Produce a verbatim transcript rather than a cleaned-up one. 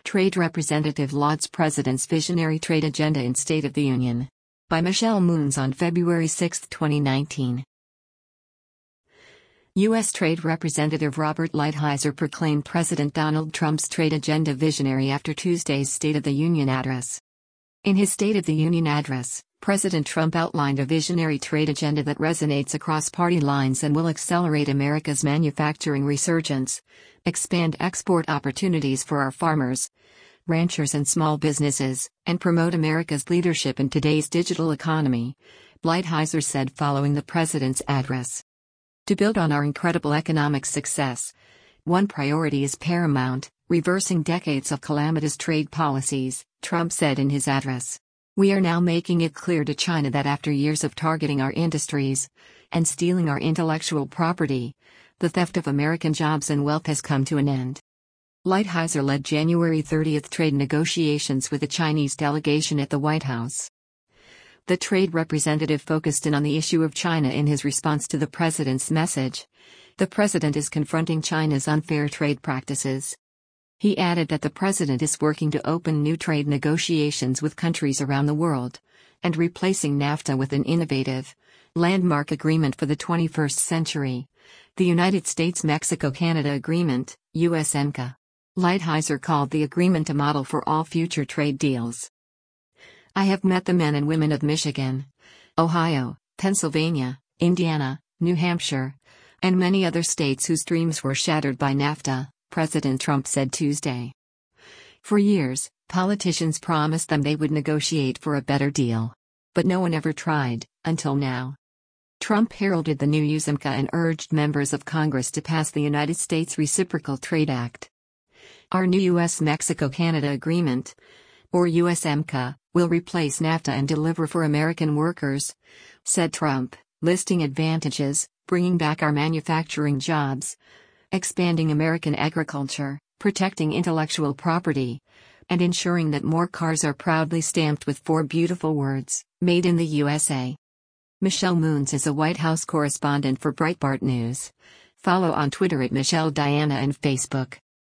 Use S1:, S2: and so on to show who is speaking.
S1: Trade Representative lauds President's visionary trade agenda in State of the Union. By Michelle Moons on February sixth, twenty nineteen. U S Trade Representative Robert Lighthizer proclaimed President Donald Trump's trade agenda visionary after Tuesday's State of the Union address. In his State of the Union address, President Trump outlined a visionary trade agenda that resonates across party lines and will accelerate America's manufacturing resurgence, expand export opportunities for our farmers, ranchers and small businesses, and promote America's leadership in today's digital economy, Lighthizer said following the president's address. To build on our incredible economic success, one priority is paramount: reversing decades of calamitous trade policies, Trump said in his address. We are now making it clear to China that after years of targeting our industries and stealing our intellectual property, the theft of American jobs and wealth has come to an end. Lighthizer led January thirtieth trade negotiations with the Chinese delegation at the White House. The trade representative focused in on the issue of China in his response to the president's message. The president is confronting China's unfair trade practices. He added that the president is working to open new trade negotiations with countries around the world, and replacing NAFTA with an innovative, landmark agreement for the twenty-first century, the United States-Mexico-Canada Agreement, U S M C A. Lighthizer called the agreement a model for all future trade deals. I have met the men and women of Michigan, Ohio, Pennsylvania, Indiana, New Hampshire, and many other states whose dreams were shattered by NAFTA, President Trump said Tuesday. For years, politicians promised them they would negotiate for a better deal. But no one ever tried, until now. Trump heralded the new U S M C A and urged members of Congress to pass the United States Reciprocal Trade Act. Our new U S Mexico-Canada Agreement, or U S M C A, will replace NAFTA and deliver for American workers, said Trump, listing advantages: bringing back our manufacturing jobs, expanding American agriculture, protecting intellectual property, and ensuring that more cars are proudly stamped with four beautiful words, "Made in the U S A." Michelle Moons is a White House correspondent for Breitbart News. Follow on Twitter at Michelle Diana and Facebook.